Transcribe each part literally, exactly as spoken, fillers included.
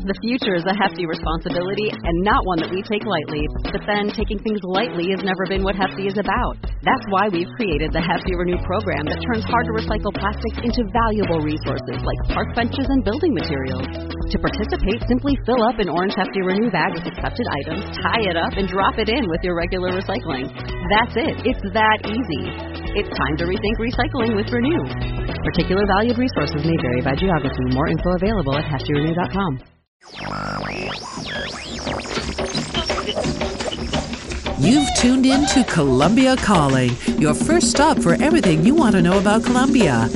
The future is a hefty responsibility and not one that we take lightly. But then, taking things lightly has never been what Hefty is about. That's why we've created the Hefty Renew program that turns hard-to-recycle plastics into valuable resources like park benches and building materials. To participate, simply fill up an orange Hefty Renew bag with accepted items, tie it up, and drop it in with your regular recycling. That's it. It's that easy. It's time to rethink recycling with Renew. Particular valued resources may vary by geography. More info available at hefty renew dot com. You've tuned in to Colombia Calling, your first stop for everything you want to know about Colombia.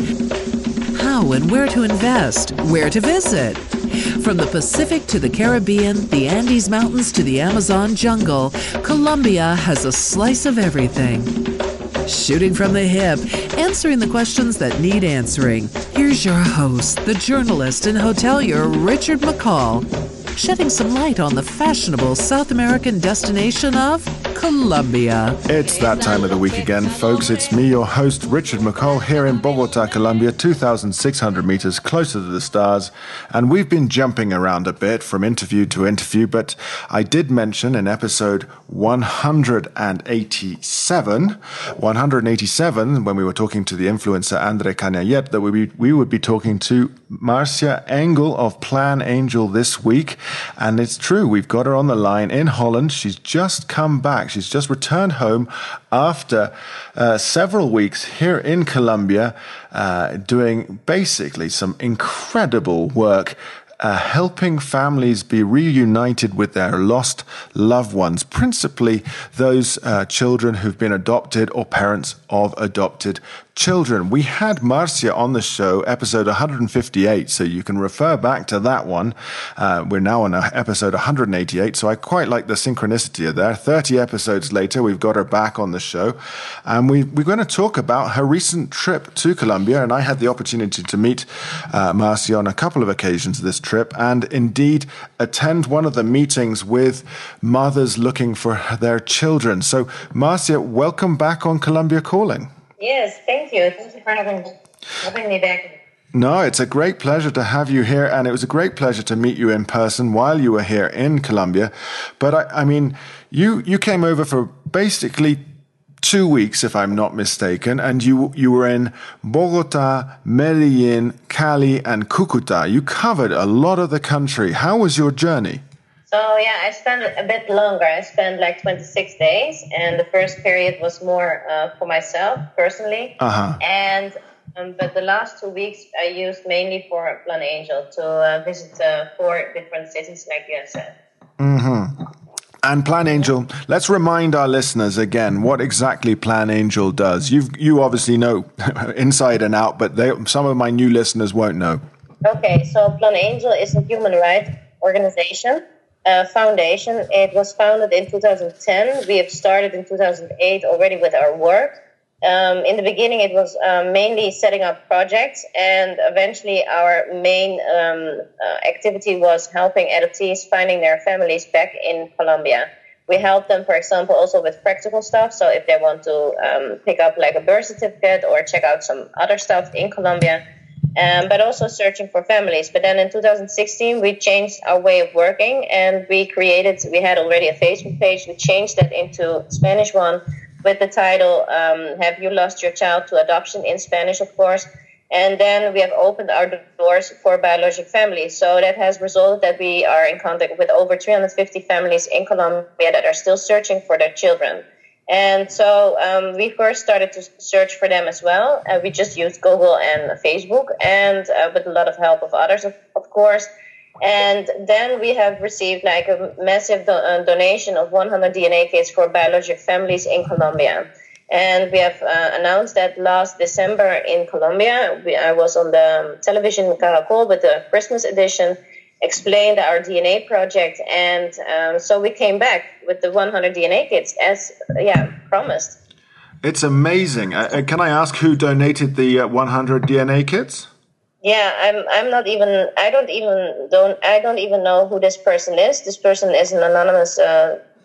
How and where to invest, where to visit. From the Pacific to the Caribbean, the Andes Mountains to the Amazon jungle, Colombia has a slice of everything. Shooting from the hip, answering the questions that need answering. Here's your host, the journalist and hotelier Richard McCall, shedding some light on the fashionable South American destination of Colombia. It's that time of the week again, folks. It's me, your host, Richard McCall, here in Bogota, Colombia, two thousand six hundred meters closer to the stars. And we've been jumping around a bit from interview to interview, but I did mention in episode one hundred eighty-seven, one hundred eighty-seven, when we were talking to the influencer Andre Cañayet, that we, we would be talking to Marcia Engel of Plan Angel this week. And it's true, we've got her on the line in Holland. She's just come back. She's just returned home after uh, several weeks here in Colombia, uh, doing basically some incredible work, Uh, helping families be reunited with their lost loved ones, principally those uh, children who've been adopted or parents of adopted children. We had Marcia on the show, episode one hundred fifty-eight, so you can refer back to that one. Uh, we're now on uh, episode one hundred eighty-eight, so I quite like the synchronicity of there. thirty episodes later, we've got her back on the show, and we, we're going to talk about her recent trip to Colombia, and I had the opportunity to meet uh, Marcia on a couple of occasions this trip, and indeed attend one of the meetings with mothers looking for their children. So, Marcia, welcome back on Colombia Calling. Yes, thank you. Thank you for having, having me back. No, it's a great pleasure to have you here, and it was a great pleasure to meet you in person while you were here in Colombia. But, I, I mean, you, you came over for basically two weeks, if I'm not mistaken, and you you were in Bogota, Medellin, Cali, and Cucuta. You covered a lot of the country. How was your journey? So, yeah, I spent a bit longer. I spent like twenty-six days, and the first period was more uh, for myself, personally. Uh-huh. And um, but the last two weeks I used mainly for Plan Angel to uh, visit uh, four different cities, like you have said. Mm-hmm. And Plan Angel, let's remind our listeners again what exactly Plan Angel does. You you obviously know inside and out, but they, some of my new listeners won't know. Okay, so Plan Angel is a human rights organization, a foundation. It was founded in two thousand ten. We have started in two thousand eight already with our work. Um, in the beginning, it was um, mainly setting up projects, and eventually our main um, uh, activity was helping adoptees finding their families back in Colombia. We help them, for example, also with practical stuff. So if they want to um, pick up like a birth certificate or check out some other stuff in Colombia, um, but also searching for families. But then in two thousand sixteen, we changed our way of working, and we created, we had already a Facebook page. We changed that into a Spanish one, with the title, um, Have You Lost Your Child to Adoption, in Spanish, of course. And then we have opened our doors for biologic families. So that has resulted that we are in contact with over three hundred fifty families in Colombia that are still searching for their children. And so um, we first started to search for them as well. Uh, we just used Google and Facebook, and uh, with a lot of help of others, of, of course. And then we have received like a massive do- uh, donation of one hundred D N A kits for biologic families in Colombia. And we have uh, announced that last December in Colombia. We, I was on the television Caracol with the Christmas edition, explained our D N A project. And um, so we came back with the one hundred D N A kits as, yeah, promised. It's amazing. Uh, can I ask who donated the uh, one hundred D N A kits? Yeah, I'm. I'm not even. I don't even. Don't. I don't even know who this person is. This person is an anonymous uh,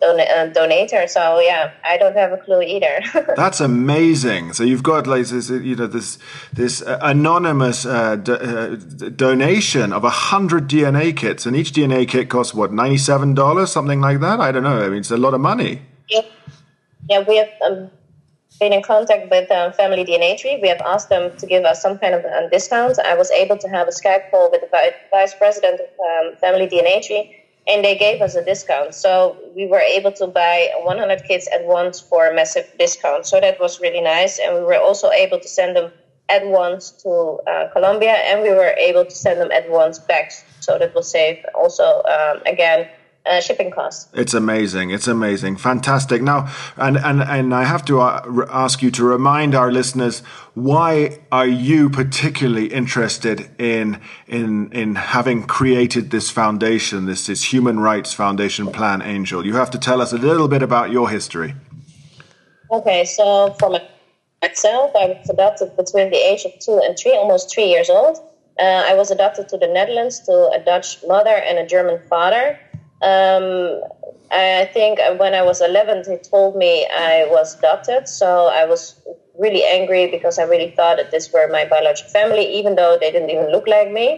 don- uh, donator. So yeah, I don't have a clue either. That's amazing. So you've got like this, you know, this this uh, anonymous uh, do- uh, donation of a hundred D N A kits, and each D N A kit costs what, ninety-seven dollars, something like that. I don't know. I mean, it's a lot of money. Yeah, yeah. We have um, been in contact with um, Family D N A Tree. We have asked them to give us some kind of um, discount. I was able to have a Skype call with the vi- vice president of um, Family D N A Tree, and they gave us a discount. So we were able to buy one hundred kits at once for a massive discount. So that was really nice. And we were also able to send them at once to uh, Colombia, and we were able to send them at once back. So that will save also, um, again, Uh, shipping costs. It's amazing. It's amazing. Fantastic. Now, and, and, and I have to uh, ask you to remind our listeners, why are you particularly interested in in in having created this foundation, this, this Human Rights Foundation Plan Angel? You have to tell us a little bit about your history. Okay, so for myself, I was adopted between the age of two and three, almost three years old. Uh, I was adopted to the Netherlands to a Dutch mother and a German father. Um, I think when I was eleven, they told me I was adopted, so I was really angry because I really thought that this were my biological family, even though they didn't even look like me.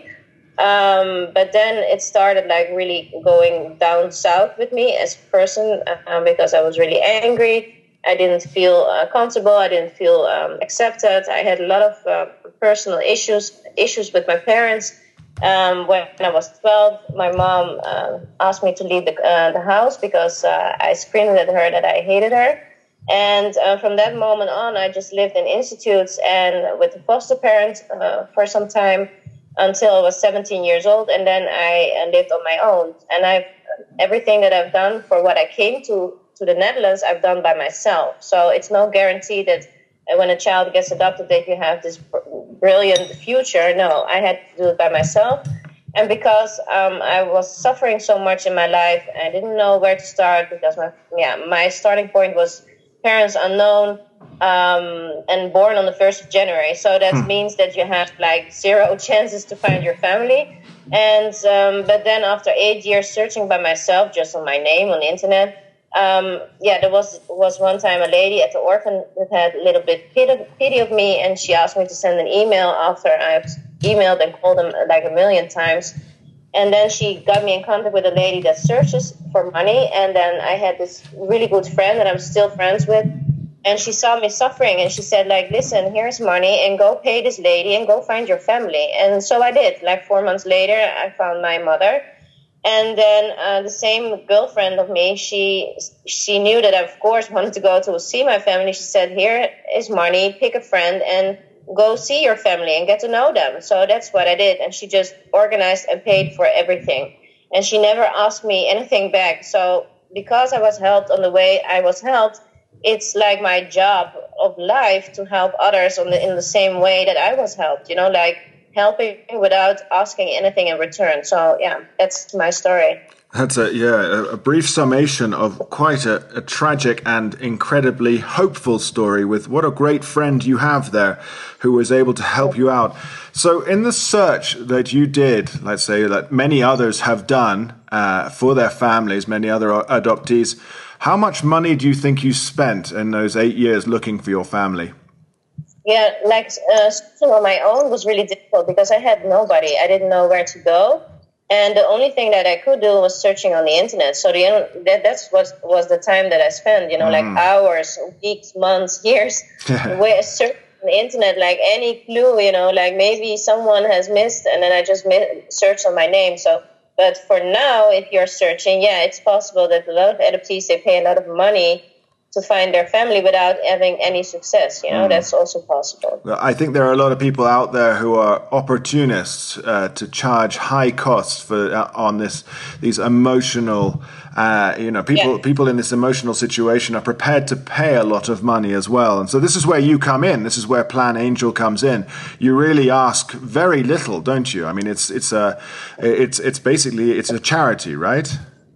Um, but then it started like really going down south with me as a person uh, because I was really angry. I didn't feel uh, comfortable. I didn't feel um, accepted. I had a lot of uh, personal issues, issues with my parents. Um, when I was twelve, my mom uh, asked me to leave the, uh, the house because uh, I screamed at her that I hated her. And uh, from that moment on, I just lived in institutes and with a foster parent uh, for some time until I was seventeen years old. And then I uh, lived on my own. And I've everything that I've done for what I came to, to the Netherlands, I've done by myself. So it's no guarantee that when a child gets adopted that you have this brilliant future. No, I had to do it by myself. And because um, I was suffering so much in my life, I didn't know where to start because my yeah my starting point was parents unknown um, and born on the first of January. So that hmm. means that you have like zero chances to find your family. And um, but then after eight years searching by myself, just on my name on the internet, Um, yeah, there was was one time a lady at the orphan that had a little bit pity, pity of me, and she asked me to send an email after I've emailed and called them like a million times. And then she got me in contact with a lady that searches for money, and then I had this really good friend that I'm still friends with, and she saw me suffering, and she said, like, listen, here's money, and go pay this lady, and go find your family. And so I did. Like four months later, I found my mother. And then uh, the same girlfriend of me, she she knew that I, of course, wanted to go to see my family. She said, here is money, pick a friend and go see your family and get to know them. So that's what I did. And she just organized and paid for everything. And she never asked me anything back. So because I was helped on the way I was helped, it's like my job of life to help others on the, in the same way that I was helped, you know, like helping without asking anything in return. So yeah, that's my story. That's a yeah a brief summation of quite a, a tragic and incredibly hopeful story with what a great friend you have there who was able to help you out. So in the search that you did, let's say that many others have done uh, for their families, many other adoptees, how much money do you think you spent in those eight years looking for your family? Yeah, like uh, searching on my own was really difficult because I had nobody. I didn't know where to go. And the only thing that I could do was searching on the internet. So the, that that's what was the time that I spent, you know, mm. like hours, weeks, months, years, where searching on the internet, like any clue, you know, like maybe someone has missed, and then I just searched on my name. So, but for now, if you're searching, yeah, it's possible that a lot of adoptees, they pay a lot of money to find their family without having any success, you know, mm. that's also possible. I think there are a lot of people out there who are opportunists uh, to charge high costs for uh, on this these emotional, uh, you know, people yeah. people in this emotional situation are prepared to pay a lot of money as well. And so this is where you come in. This is where Plan Angel comes in. You really ask very little, don't you? I mean, it's it's a it's it's basically it's a charity, right?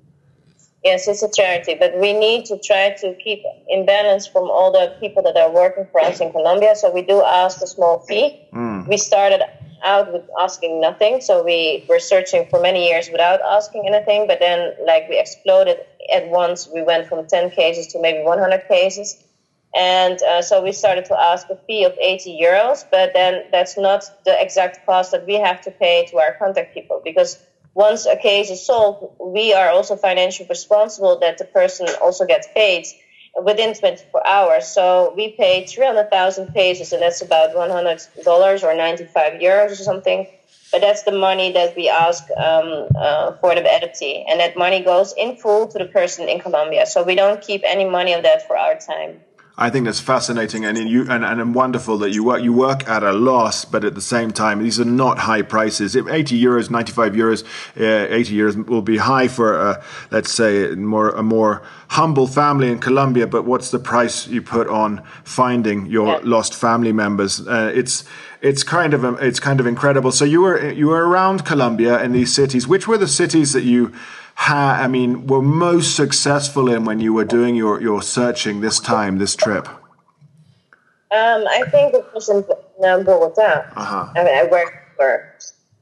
Yes, it's a charity, but we need to try to keep in balance from all the people that are working for us in Colombia. So we do ask a small fee. Mm. We started out with asking nothing. So we were searching for many years without asking anything. But then, like, we exploded at once. We went from ten cases to maybe one hundred cases. And uh, so we started to ask a fee of eighty euros. But then that's not the exact cost that we have to pay to our contact people. Because once a case is solved, we are also financially responsible that the person also gets paid within twenty-four hours. So we paid three hundred thousand pesos, and that's about one hundred dollars or ninety-five euros or something. But that's the money that we ask um, uh, for the adoptee. And that money goes in full to the person in Colombia. So we don't keep any money of that for our time. I think that's fascinating and you and, and wonderful that you work you work at a loss, but at the same time, these are not high prices. If eighty euros, ninety-five euros, uh, eighty euros will be high for, uh, let's say, more a more humble family in Colombia. But what's the price you put on finding your yeah. lost family members? Uh, it's it's kind of it's kind of incredible. So you were you were around Colombia in these cities. Which were the cities that you Ha, I mean, were most successful in when you were doing your, your searching this time, this trip? Um, I think it was in Bogota. Uh-huh. I mean, I worked for.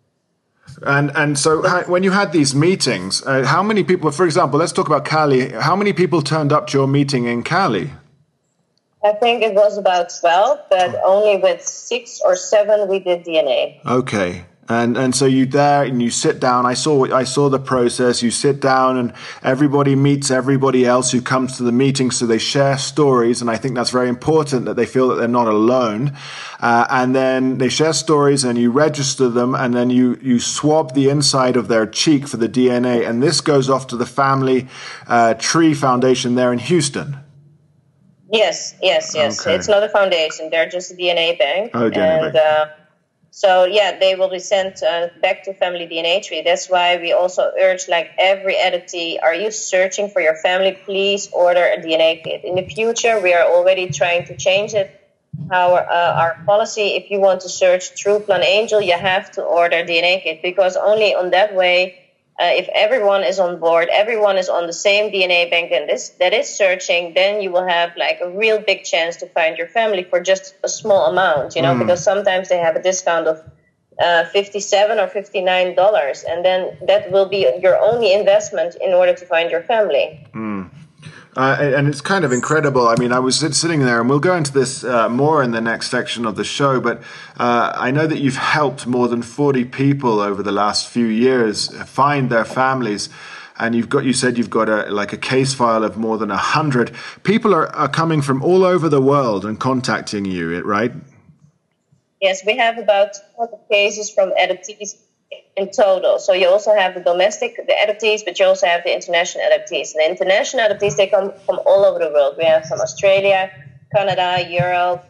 And and so how, when you had these meetings, uh, how many people, for example, let's talk about Cali. How many people turned up to your meeting in Cali? I think it was about twelve, but oh. only with six or seven we did D N A. Okay. And and so you there and you sit down. I saw I saw the process. You sit down and everybody meets everybody else who comes to the meeting. So they share stories, and I think that's very important that they feel that they're not alone. Uh, and then they share stories, and you register them, and then you you swab the inside of their cheek for the D N A, and this goes off to the Family uh, Tree Foundation there in Houston. Yes, yes, yes. Okay. It's not a foundation; they're just a D N A bank. Oh, D N A and, bank. Uh, So, yeah, they will be sent uh, back to Family D N A Tree. That's why we also urge, like, every adoptee, are you searching for your family? Please order a D N A kit. In the future, we are already trying to change it. Our, uh, our policy, if you want to search through Plan Angel, you have to order a D N A kit, because only on that way, uh, if everyone is on board, everyone is on the same D N A bank and this, that is searching, then you will have like a real big chance to find your family for just a small amount, you know, mm. because sometimes they have a discount of uh, fifty-seven or fifty-nine dollars, and then that will be your only investment in order to find your family. Mm. Uh, and it's kind of incredible. I mean, I was sitting there, and we'll go into this uh, more in the next section of the show, but uh, I know that you've helped more than forty people over the last few years find their families. And you've got, you said you've got a like a case file of more than a hundred. People are, are coming from all over the world and contacting you, right? Yes, we have about two hundred cases from adoptees in total. So you also have the domestic, the adoptees, but you also have the international adoptees. And the international adoptees, they come from all over the world. We have from Australia, Canada, Europe,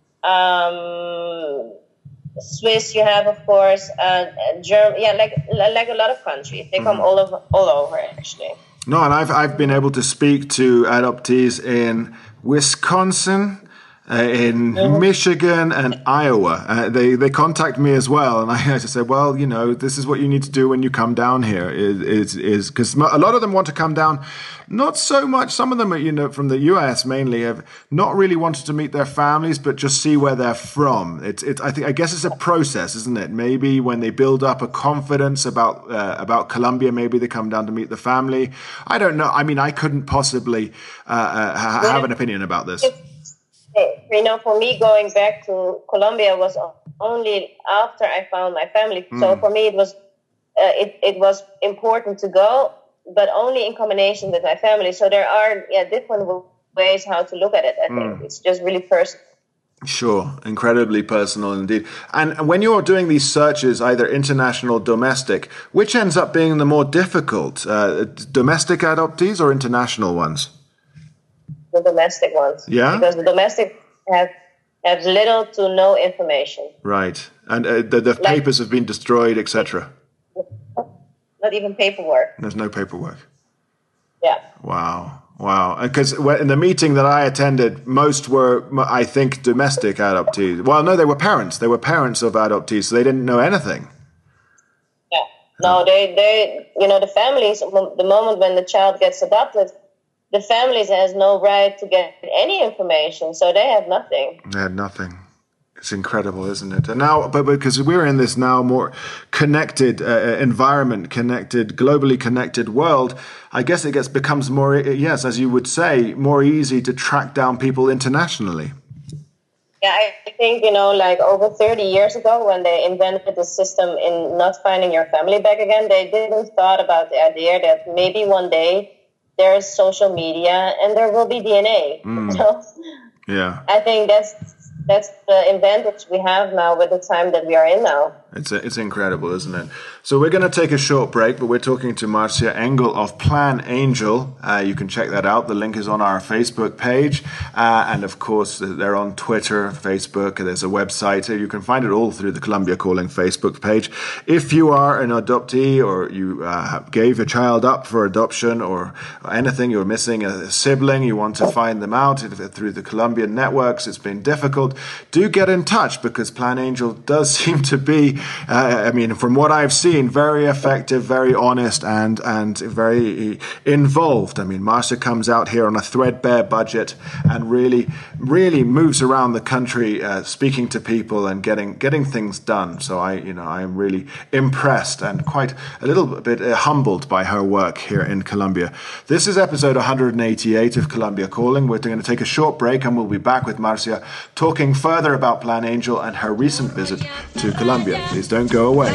um, Swiss. You have, of course, uh, Germany. Yeah, like like a lot of countries. They come mm-hmm. all over, all over actually. No, and I've I've been able to speak to adoptees in Wisconsin, Uh, in mm-hmm. Michigan and Iowa. Uh, they they contact me as well, and I just say, well, you know, this is what you need to do when you come down here. Is is because a lot of them want to come down, not so much. Some of them, you know, from the U S mainly, have not really wanted to meet their families, but just see where they're from. It's it's. I think I guess it's a process, isn't it? Maybe when they build up a confidence about uh, about Colombia, maybe they come down to meet the family. I don't know. I mean, I couldn't possibly uh, uh, have an opinion about this. You know, for me, going back to Colombia was only after I found my family. Mm. So for me, it was uh, it it was important to go, but only in combination with my family. So there are yeah different ways how to look at it. I mm. think it's just really personal. Sure, incredibly personal indeed. And when you're doing these searches, either international or domestic, which ends up being the more difficult, uh, domestic adoptees or international ones? The domestic ones. Yeah? Because the domestic have, have little to no information. Right. And uh, the, the like, papers have been destroyed, et cetera. Not even paperwork. There's no paperwork. Yeah. Wow. Wow. Because in the meeting that I attended, most were, I think, domestic adoptees. Well, no, they were parents. They were parents of adoptees, so they didn't know anything. Yeah. No, they, they you know, the families, the moment when the child gets adopted, the families has no right to get any information, so they have nothing. They had nothing. It's incredible, isn't it? And now, but because we're in this now more connected uh, environment, connected, globally connected world, I guess it gets becomes more, yes, as you would say, more easy to track down people internationally. Yeah, I think, you know, like over thirty years ago when they invented the system in not finding your family back again, they didn't thought about the idea that maybe one day there's social media and there will be D N A. Mm. So yeah. I think that's that's the advantage we have now with the time that we are in now. It's a, it's incredible, isn't it? So we're going to take a short break, but we're talking to Marcia Engel of Plan Angel. Uh, you can check that out. The link is on our Facebook page. Uh, and of course, they're on Twitter, Facebook. There's a website. You can find it all through the Columbia Calling Facebook page. If you are an adoptee or you uh, gave your child up for adoption or anything, you're missing a sibling, you want to find them out through the Columbia networks, it's been difficult, do get in touch because Plan Angel does seem to be Uh, I mean, from what I've seen, very effective, very honest, and and very involved. I mean, Marcia comes out here on a threadbare budget and really, really moves around the country, uh, speaking to people and getting getting things done. So I, you know, I'm really impressed and quite a little bit uh, humbled by her work here in Columbia. This is episode one hundred eighty-eight of Columbia Calling. We're going to take a short break and we'll be back with Marcia talking further about Plan Angel and her recent visit to Columbia. Please don't go away.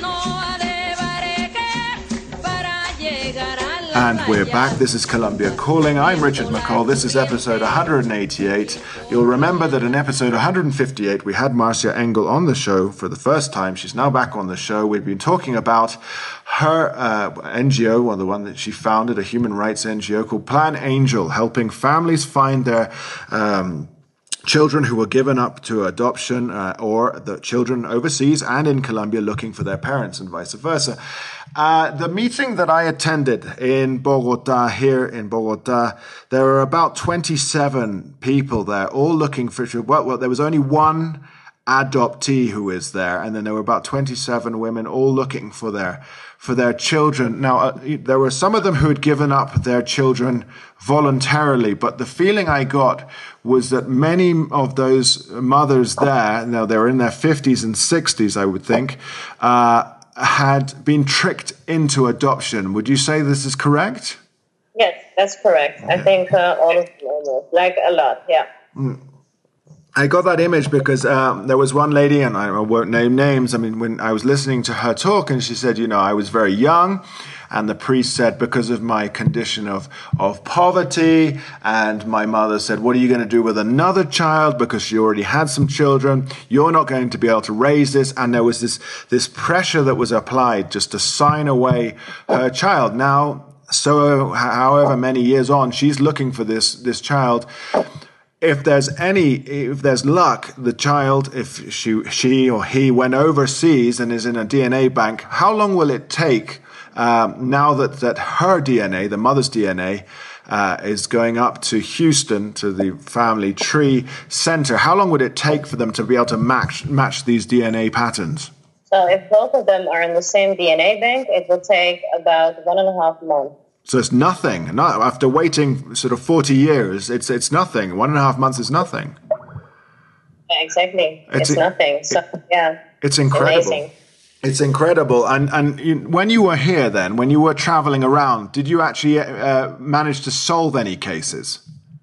And we're back. This is Columbia Calling. I'm Richard McCall. This is episode one hundred eighty-eight. You'll remember that in episode one hundred fifty-eight, we had Marcia Engel on the show for the first time. She's now back on the show. We've been talking about her uh, N G O, or the one that she founded, a human rights N G O called Plan Angel, helping families find their um, children who were given up to adoption uh, or the children overseas and in Colombia looking for their parents and vice versa. Uh, the meeting that I attended in Bogota, here in Bogota, there were about twenty-seven people there, all looking for, well, well there was only one adoptee who is there, and then there were about twenty-seven women all looking for their for their children. Now, uh, there were some of them who had given up their children voluntarily, but the feeling I got was that many of those mothers there, now they were in their fifties and sixties, I would think, uh, had been tricked into adoption. Would you say this is correct? Yes, that's correct. Okay. I think uh, all of them, like a lot, yeah. Mm. I got that image because um, there was one lady, and I won't name names. I mean, when I was listening to her talk, and she said, you know, I was very young, and the priest said, because of my condition of, of poverty, and my mother said, what are you going to do with another child? Because she already had some children. You're not going to be able to raise this. And there was this, this pressure that was applied just to sign away her child. Now, so however many years on, she's looking for this, this child. If there's any, if there's luck, the child, if she, she or he went overseas and is in a D N A bank, how long will it take um, now that, that her D N A, the mother's D N A, uh, is going up to Houston, to the family tree center? How long would it take for them to be able to match, match these D N A patterns? So if both of them are in the same D N A bank, it will take about one and a half months. So it's nothing. Not after waiting sort of forty years, it's it's nothing. One and a half months is nothing. Yeah, exactly. It's, it's nothing. So yeah, it's incredible. Amazing. It's incredible. And and you, when you were here, then when you were traveling around, did you actually uh, manage to solve any cases?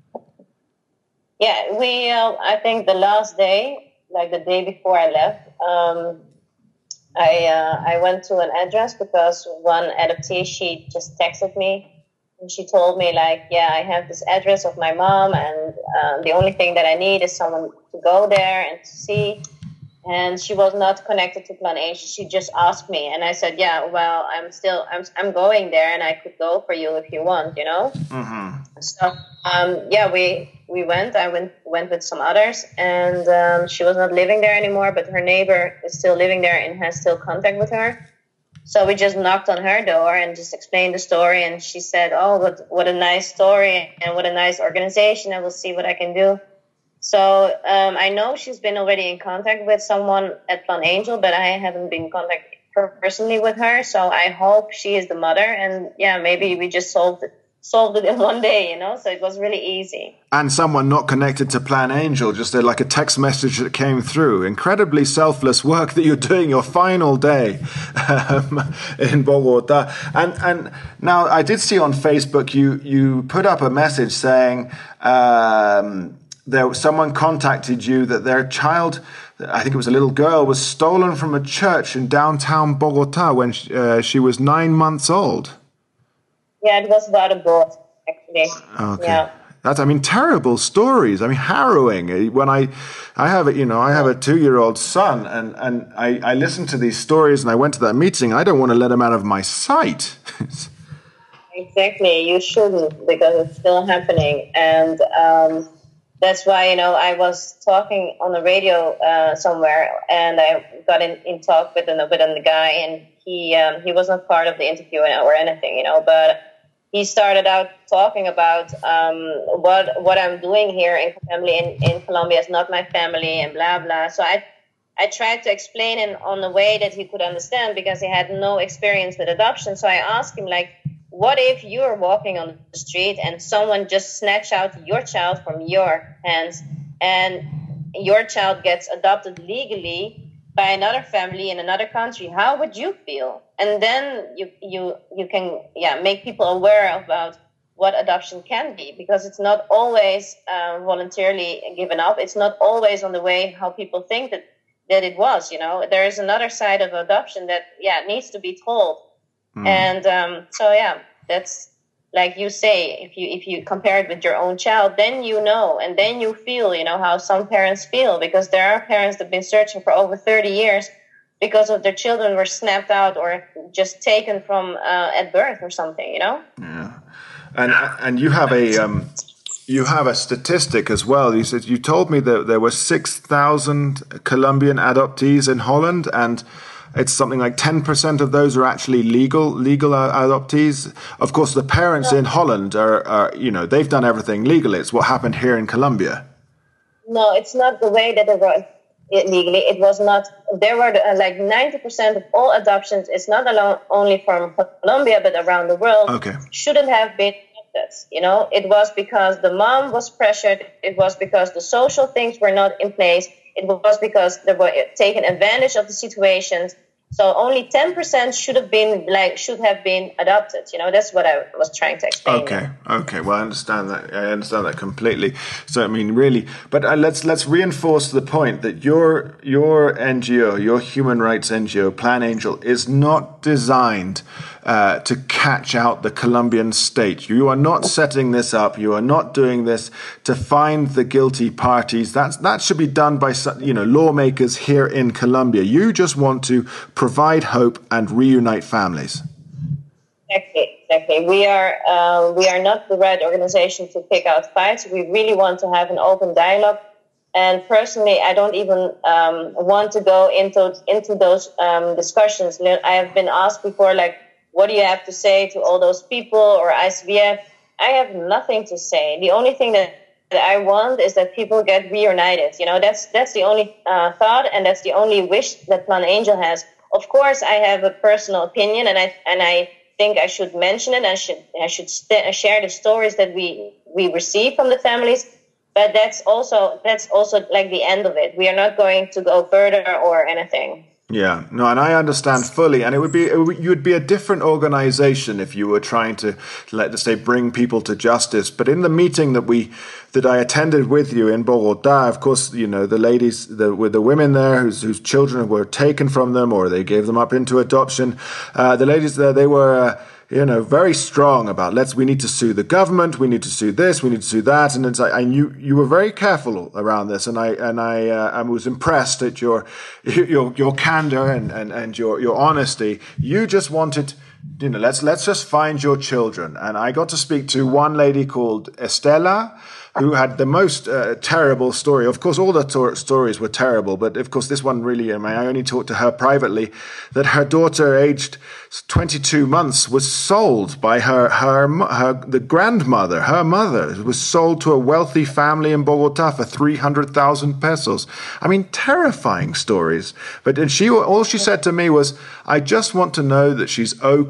Yeah, we. Uh, I think the last day, like the day before I left. Um, I uh, I went to an address because one adoptee, she just texted me and she told me like, yeah, I have this address of my mom and um, the only thing that I need is someone to go there and to see. And she was not connected to Plan Angel. She just asked me, and I said, yeah, well, I'm still I'm I'm going there, and I could go for you if you want, you know. Mm-hmm. So um, yeah, we. We went, I went went with some others, and um, she was not living there anymore, but her neighbor is still living there and has still contact with her. So we just knocked on her door and just explained the story, and she said, oh, what, what a nice story and what a nice organization. I will see what I can do. So um, I know she's been already in contact with someone at Plan Angel, but I haven't been in contact personally with her. So I hope she is the mother, and yeah, maybe we just solved it. solved it in one day, you know, so it was really easy. And someone not connected to Plan Angel, just a, like a text message that came through. Incredibly selfless work that you're doing your final day um, in Bogota. And and now I did see on Facebook you you put up a message saying um, there someone contacted you that their child, I think it was a little girl, was stolen from a church in downtown Bogota when she, uh, she was nine months old. Yeah, it was about a boy, actually. Okay. Yeah. That's, I mean, terrible stories. I mean, harrowing. When I, I have a, you know, I have a two-year-old son, and, and I, I listen to these stories, and I went to that meeting. I don't want to let him out of my sight. Exactly. You shouldn't, because it's still happening. And um, that's why, you know, I was talking on the radio uh, somewhere, and I got in, in talk with, an, with a guy, and he um, he was not part of the interview or anything, you know, but he started out talking about um, what what I'm doing here in family in, in Colombia is not my family and blah, blah. So I I tried to explain it on a way that he could understand, because he had no experience with adoption. So I asked him, like, what if you're walking on the street and someone just snatched out your child from your hands, and your child gets adopted legally by another family in another country? How would you feel? And then you you you can yeah make people aware about what adoption can be, because it's not always uh, voluntarily given up. It's not always on the way how people think that that it was. You know, there is another side of adoption that yeah needs to be told. Mm. And um, so yeah, that's like you say. If you if you compare it with your own child, then you know, and then you feel, you know, how some parents feel, because there are parents that've been searching for over thirty years because of their children were snapped out or just taken from uh, at birth or something, you know. Yeah, and and you have a um, you have a statistic as well. You said you told me that there were six thousand Colombian adoptees in Holland, and it's something like ten percent of those are actually legal legal adoptees. Of course, the parents in Holland are, are, you know, they've done everything legally. It's what happened here in Colombia. No, it's not the way that it was legally. It was not. There were uh, like ninety percent of all adoptions. It's not alone, only from Colombia, but around the world. Okay. Shouldn't have been adopted. You know, it was because the mom was pressured. It was because the social things were not in place. It was because they were taking advantage of the situations. So only ten percent should have been like should have been adopted. You know, that's what I was trying to explain. Okay, okay. Well, I understand that. I understand that completely. So, I mean, really, but uh, let's let's reinforce the point that your your N G O, your human rights N G O, Plan Angel, is not designed uh, to catch out the Colombian state. You are not setting this up. You are not doing this to find the guilty parties. That's that should be done by, you know, lawmakers here in Colombia. You just want to provide hope and reunite families. Exactly, exactly. We are uh, we are not the right organization to pick out fights. We really want to have an open dialogue. And personally, I don't even um, want to go into into those um, discussions. I have been asked before, like, what do you have to say to all those people or I C V F? I have nothing to say. The only thing that, that I want is that people get reunited. You know, that's that's the only uh, thought, and that's the only wish that Plan Angel has. Of course, I have a personal opinion, and I and I think I should mention it. I should I should st- share the stories that we we receive from the families. But that's also that's also like the end of it. We are not going to go further or anything. Yeah, no, and I understand fully. And it would be, it would, you would be a different organization if you were trying to, let's say, bring people to justice. But in the meeting that we, that I attended with you in Bogota, of course, you know, the ladies, the, with the women there whose, whose children were taken from them or they gave them up into adoption, uh, the ladies there, they were, uh, you know, very strong about let's, we need to sue the government, we need to sue this, we need to sue that. And it's like, I knew you were very careful around this. And I, and I, uh, I was impressed at your, your, your candor and, and, and your, your honesty. You just wanted, you know, let's, let's just find your children. And I got to speak to one lady called Estela, who had the most uh, terrible story. Of course, all the to- stories were terrible, but of course, this one really, I mean, I only talked to her privately, that her daughter, aged twenty-two months, was sold by her, her, her, the grandmother, her mother, was sold to a wealthy family in Bogota for three hundred thousand pesos. I mean, terrifying stories. But and she, all she said to me was, I just want to know that she's okay.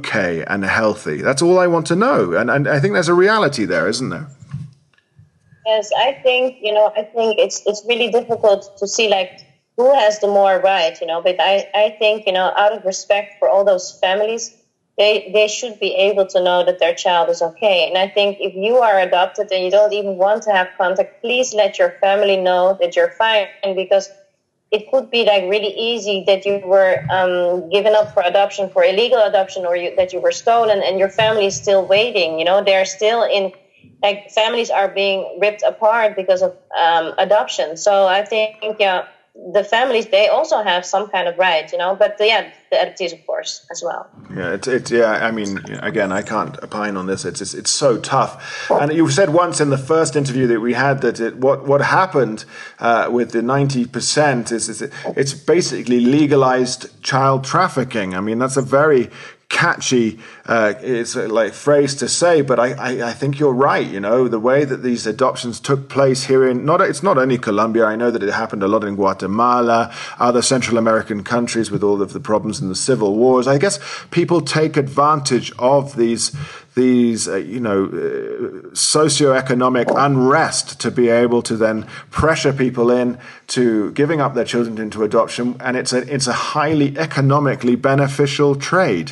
okay and healthy? That's all I want to know. And, and I think there's a reality there, isn't there? Yes, I think, you know, I think it's it's really difficult to see, like, who has the more right, you know. But I, I think, you know, out of respect for all those families, they they should be able to know that their child is okay. And I think if you are adopted and you don't even want to have contact, please let your family know that you're fine, because it could be like really easy that you were um, given up for adoption, for illegal adoption, or you, that you were stolen, and your family is still waiting. You know, they're still in, like, families are being ripped apart because of um, adoption. So I think, yeah, the families, they also have some kind of right, you know, but yeah, the adoptees, of course, as well. Yeah, it's, it's yeah, I mean, again, I can't opine on this. It's, it's it's so tough. And you said once in the first interview that we had that it, what what happened uh, with the ninety percent is, is it, it's basically legalized child trafficking. I mean, that's a very catchy uh, it's like phrase to say, but I, I, I think you're right. You know, the way that these adoptions took place here in not it's not only Colombia. I know that it happened a lot in Guatemala, other Central American countries with all of the problems in the civil wars. I guess people take advantage of these these uh, you know uh, socioeconomic unrest to be able to then pressure people in to giving up their children into adoption, and it's a it's a highly economically beneficial trade.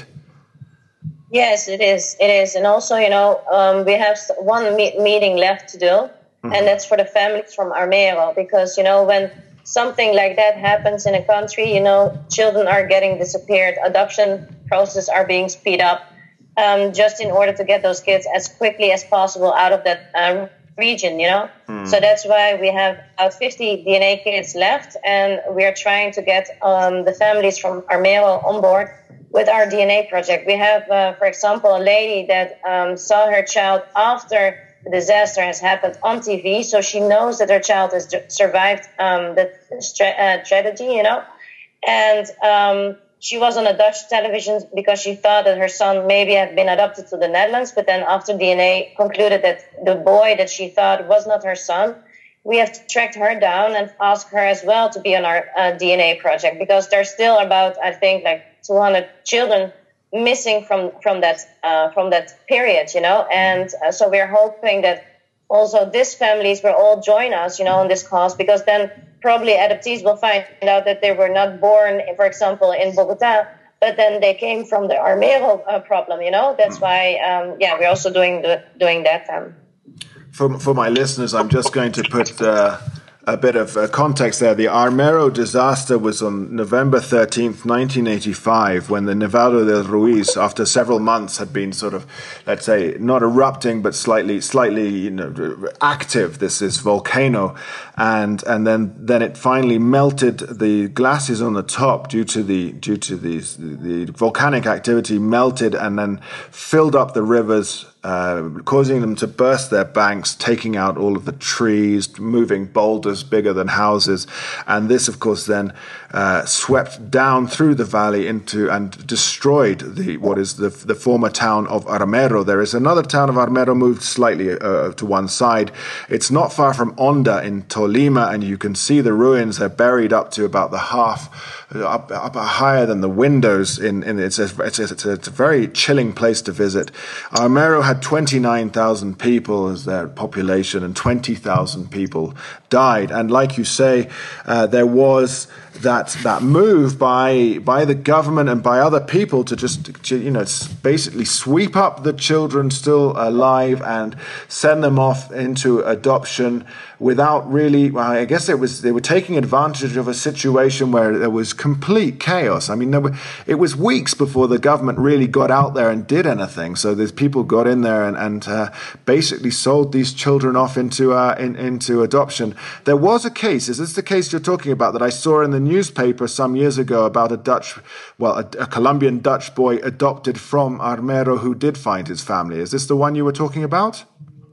Yes, it is. It is. And also, you know, um, we have one me- meeting left to do, mm-hmm. and that's for the families from Armero, because, you know, when something like that happens in a country, you know, children are getting disappeared, adoption processes are being speed up, um, just in order to get those kids as quickly as possible out of that uh, region, you know. Mm. So that's why we have about fifty D N A kids left, and we are trying to get um, the families from Armero on board with our D N A project. We have, uh, for example, a lady that um, saw her child after the disaster has happened on T V, so she knows that her child has survived um, the tra- uh, tragedy, you know. And um, she was on a Dutch television because she thought that her son maybe had been adopted to the Netherlands, but then after D N A concluded that the boy that she thought was not her son, we have tracked her down and asked her as well to be on our uh, D N A project, because there's still about, I think, like two hundred children missing from from that uh, from that period, you know. And uh, so we're hoping that also these families will all join us, you know, in this cause, because then probably adoptees will find out that they were not born, for example, in Bogota, but then they came from the Armero uh, problem, you know. That's why, um, yeah, we're also doing the, doing that. Um. For for my listeners, I'm just going to put uh, a bit of uh, context there. The Armero disaster was on November thirteenth, nineteen eighty-five, when the Nevado del Ruiz, after several months, had been sort of, let's say, not erupting, but slightly, slightly, you know, active. This this volcano, and and then then it finally melted. The glaciers on the top, due to the due to these the volcanic activity, melted and then filled up the rivers, Uh, causing them to burst their banks, taking out all of the trees, moving boulders bigger than houses. And this, of course, then uh, swept down through the valley into and destroyed the what is the the former town of Armero. There is another town of Armero moved slightly uh, to one side. It's not far from Honda in Tolima, and you can see the ruins. They're buried up to about the half, up, up higher than the windows. In, in it's, a, it's, a, it's, a, it's a very chilling place to visit. Armero had twenty-nine thousand people as their population, and twenty thousand people died. And like you say, uh, there was that that move by by the government and by other people to just to, you know basically sweep up the children still alive and send them off into adoption without really, well, I guess it was they were taking advantage of a situation where there was complete chaos. I mean, there were, it was weeks before the government really got out there and did anything. So these people got in there and, and uh, basically sold these children off into uh, in, into adoption. There was a case, is this the case you're talking about, that I saw in the newspaper some years ago about a Dutch, well, a, a Colombian Dutch boy adopted from Armero who did find his family. Is this the one you were talking about?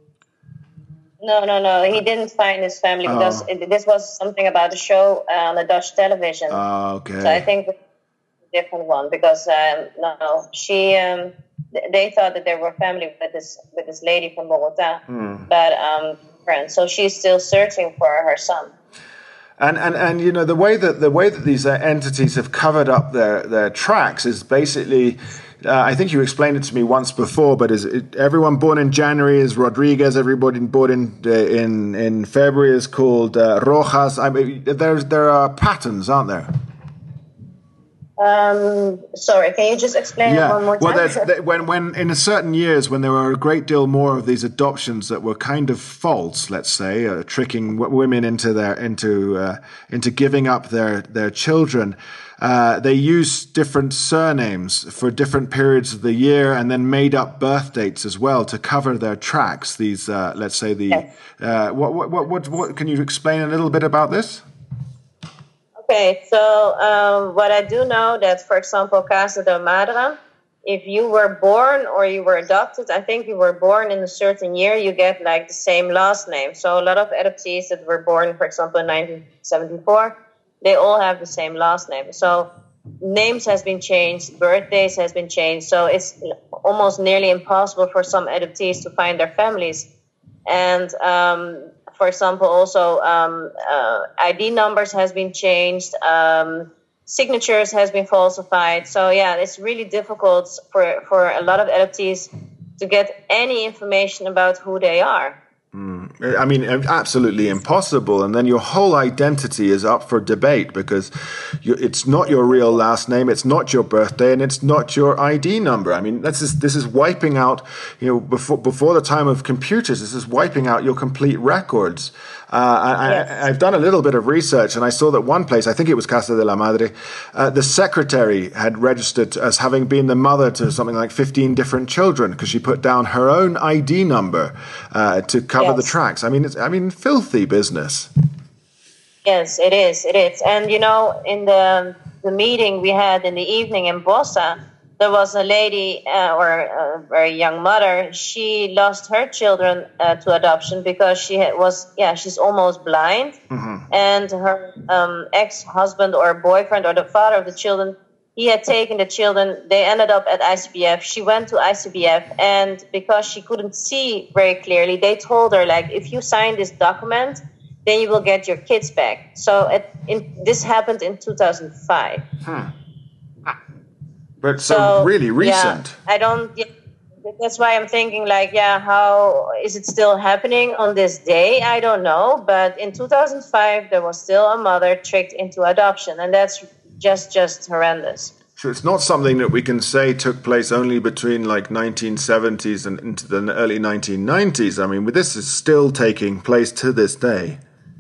No, no, no. He didn't find his family oh. because it, this was something about a show uh, on the Dutch television. Oh, okay. So I think it's a different one because um, no, no, she um, they thought that they were family with this with this lady from Bogota, hmm. but um, friends. So she's still searching for her son. And, and and you know the way that the way that these entities have covered up their, their tracks is basically uh, I think you explained it to me once before, but is it, everyone born in January is Rodriguez, everybody born in uh, in in February is called uh, Rojas. I mean, there's there are patterns, aren't there? Um, sorry, can you just explain yeah. it one more time? Well, there's, when, when in a certain years, when there were a great deal more of these adoptions that were kind of false, let's say, uh, tricking w- women into their into uh, into giving up their their children, uh, they used different surnames for different periods of the year, and then made up birth dates as well to cover their tracks. These, uh, let's say, the yes. uh, what, what what what what can you explain a little bit about this? Okay, so um, what I do know that, for example, Casa de Madre, if you were born or you were adopted, I think you were born in a certain year, you get like the same last name. So a lot of adoptees that were born, for example, in nineteen seventy-four, they all have the same last name. So names has been changed, birthdays has been changed. So it's almost nearly impossible for some adoptees to find their families. And um, for example, also um, uh, I D numbers has been changed, um, signatures has been falsified. So yeah, it's really difficult for, for a lot of adoptees to get any information about who they are. Mm. I mean, absolutely impossible. And then your whole identity is up for debate because you, it's not your real last name, it's not your birthday, and it's not your I D number. I mean, this is this is wiping out, you know, before before the time of computers, this is wiping out your complete records. Uh, I, yes. I, I've done a little bit of research, and I saw that one place, I think it was Casa de la Madre, uh, the secretary had registered as having been the mother to something like fifteen different children because she put down her own I D number uh, to cover yes. the tracks. I mean, it's, I mean, filthy business. Yes, it is. It is. And, you know, in the the meeting we had in the evening in Bossa, there was a lady uh, or a very young mother. She lost her children uh, to adoption because she had, was, yeah, she's almost blind. Mm-hmm. And her um, ex-husband or boyfriend or the father of the children, he had taken the children. They ended up at I C B F. She went to I C B F. And because she couldn't see very clearly, they told her, like, if you sign this document, then you will get your kids back. So it, in, this happened in two thousand five. Hmm. But so, so really recent. Yeah, I don't. Yeah, that's why I'm thinking, like, yeah, how is it still happening on this day? I don't know. But in two thousand five, there was still a mother tricked into adoption, and that's just just horrendous. So it's not something that we can say took place only between like nineteen seventies and into the early nineteen nineties. I mean, this is still taking place to this day.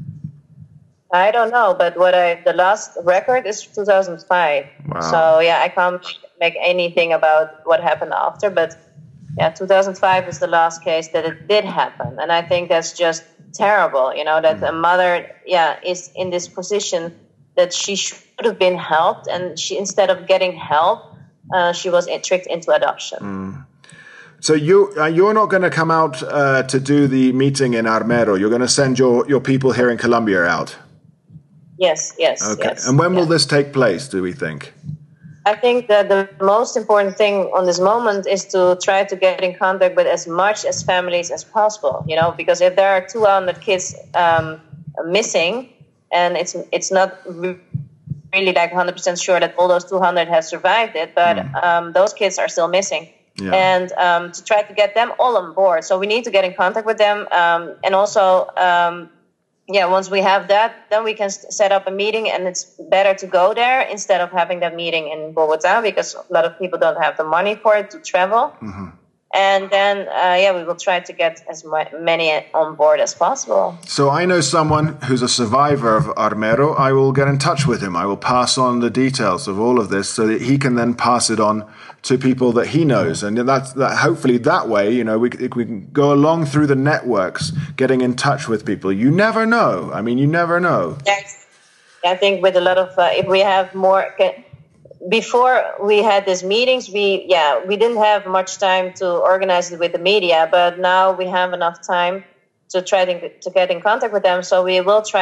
I don't know, but what I the last record is two thousand five. Wow. So yeah, I can't make anything about what happened after, but yeah, two thousand five is the last case that it did happen, and I think that's just terrible. You know, that mm. a mother, yeah, is in this position that she should have been helped, and she instead of getting help, uh, she was tricked into adoption. Mm. So you uh, you're not going to come out uh, to do the meeting in Armero. You're going to send your your people here in Colombia out. Yes, yes, okay. yes. And when will yeah. this take place, do we think? I think that the most important thing on this moment is to try to get in contact with as much as families as possible, you know, because if there are two hundred kids um, missing, and it's it's not really like one hundred percent sure that all those two hundred have survived it, but mm. um, those kids are still missing. Yeah. And um, to try to get them all on board. So we need to get in contact with them. Um, and also, um, yeah, once we have that, then we can set up a meeting, and it's better to go there instead of having that meeting in Bogota because a lot of people don't have the money for it to travel. Mm-hmm. And then, uh, yeah, we will try to get as many on board as possible. So I know someone who's a survivor of Armero. I will get in touch with him. I will pass on the details of all of this so that he can then pass it on to people that he knows. And that's that. Hopefully that way, you know, we, we can go along through the networks, getting in touch with people. You never know. I mean, you never know. Yes. I think with a lot of, uh, if we have more... Before we had these meetings, we yeah we didn't have much time to organize it with the media, but now we have enough time to try to, to get in contact with them. So we will try to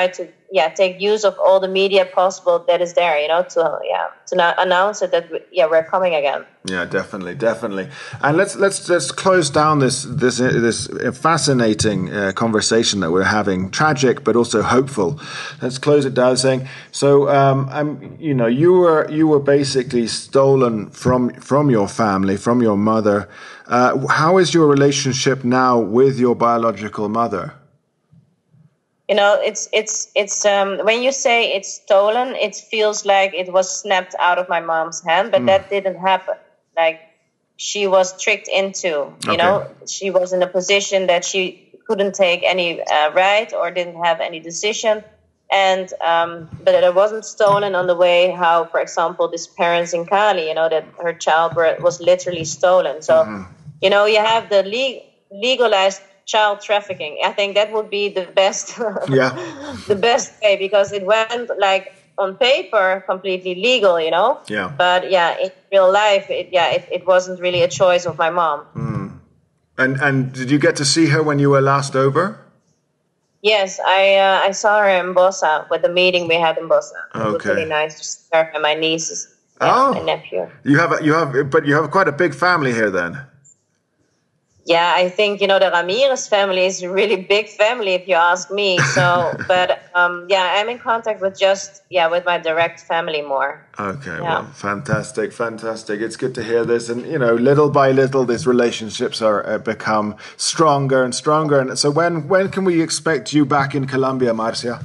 yeah, take use of all the media possible that is there, you know, to yeah, to not announce it that yeah, we're coming again. Yeah, definitely, definitely. And let's let's just close down this this this fascinating uh, conversation that we're having, tragic but also hopeful. Let's close it down saying, so um, I'm, you know, you were you were basically stolen from from your family, from your mother. Uh, how is your relationship now with your biological mother? You know, it's it's it's um, when you say it's stolen, it feels like it was snapped out of my mom's hand, but mm. that didn't happen. Like, she was tricked into, you okay. know, she was in a position that she couldn't take any uh, right or didn't have any decision. And, um, but it wasn't stolen on the way how, for example, this parents in Cali, you know, that her child was literally stolen. So, mm-hmm. you know, you have the le- legalized child trafficking. I think that would be the best, yeah. the best way, because it went like, on paper, completely legal, you know. Yeah. But yeah, in real life, it, yeah, it, it wasn't really a choice of my mom. Mm. And and did you get to see her when you were last over? Yes, I uh, I saw her in Bosa with the meeting we had in Bosa. It okay. was really nice to see her and my nieces. Oh, yeah, my nephew. You have a, you have, but you have quite a big family here then. Yeah, I think, you know, the Ramirez family is a really big family, if you ask me. So, but um, yeah, I'm in contact with just, yeah, with my direct family more. Okay, yeah. Well, fantastic, fantastic. It's good to hear this. And, you know, little by little, these relationships are uh, become stronger and stronger. And so when, when can we expect you back in Colombia, Marcia?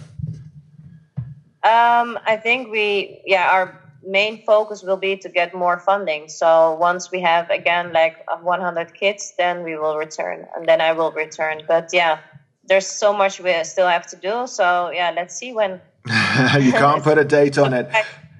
Um, I think we, yeah, our main focus will be to get more funding. So once we have again like one hundred kids, then we will return, and then I will return. But yeah, there's so much we still have to do. So yeah, let's see when. You can't put a date on it.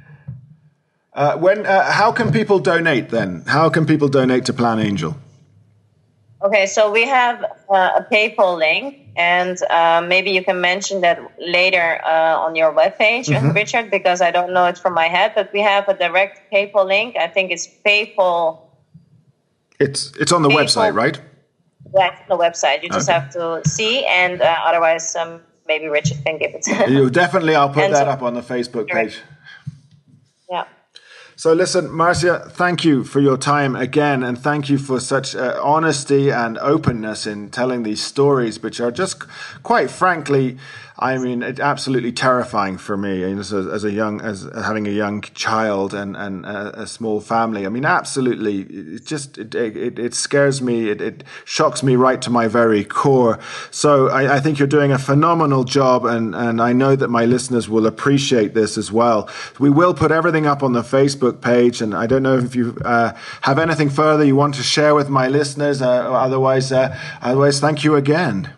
Uh, when? Uh, how can people donate then? How can people donate to Plan Angel? Okay, so we have uh, a PayPal link, and uh, maybe you can mention that later uh, on your webpage, mm-hmm. Richard, because I don't know it from my head, but we have a direct PayPal link. I think it's PayPal. It's it's on the PayPal, website, right? Yeah, it's on the website. You just okay. have to see, and uh, otherwise um, maybe Richard can give it. You definitely, I'll put and that so, up on the Facebook page. Yeah. So listen, Marcia, thank you for your time again, and thank you for such uh, honesty and openness in telling these stories, which are just, quite frankly, I mean, it's absolutely terrifying for me as a, as a young, as having a young child and, and a, a small family. I mean, absolutely, it just, it, it, it scares me. It, it shocks me right to my very core. So I, I think you're doing a phenomenal job, and, and I know that my listeners will appreciate this as well. We will put everything up on the Facebook page, and I don't know if you uh, have anything further you want to share with my listeners. Uh, otherwise, uh, otherwise, thank you again.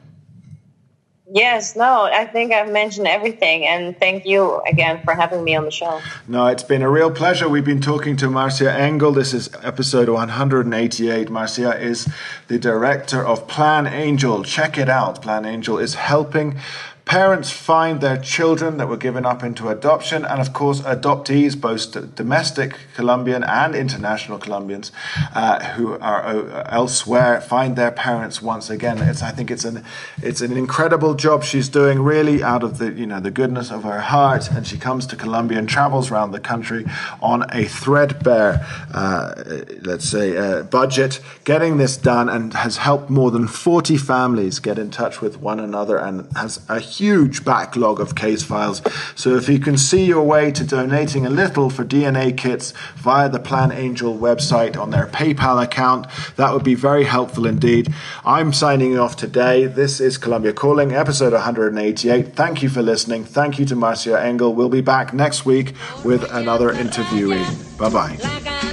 Yes, no, I think I've mentioned everything, and thank you again for having me on the show. No, it's been a real pleasure. We've been talking to Marcia Engel. This is episode one hundred eighty-eight. Marcia is the director of Plan Angel. Check it out. Plan Angel is helping parents find their children that were given up into adoption, and of course adoptees, both domestic Colombian and international Colombians uh, who are uh, elsewhere, find their parents once again. It's I think it's an it's an incredible job she's doing, really out of the you know the goodness of her heart. And she comes to Colombia and travels around the country on a threadbare, uh, let's say, uh, budget, getting this done, and has helped more than forty families get in touch with one another, and has a huge backlog of case files. So if you can see your way to donating a little for D N A kits via the Plan Angel website on their PayPal account, that would be very helpful indeed. I'm signing off today. This is Colombia Calling, episode one hundred eighty-eight. Thank you for listening. Thank you to Marcia Engel. We'll be back next week with another interviewee. Bye-bye.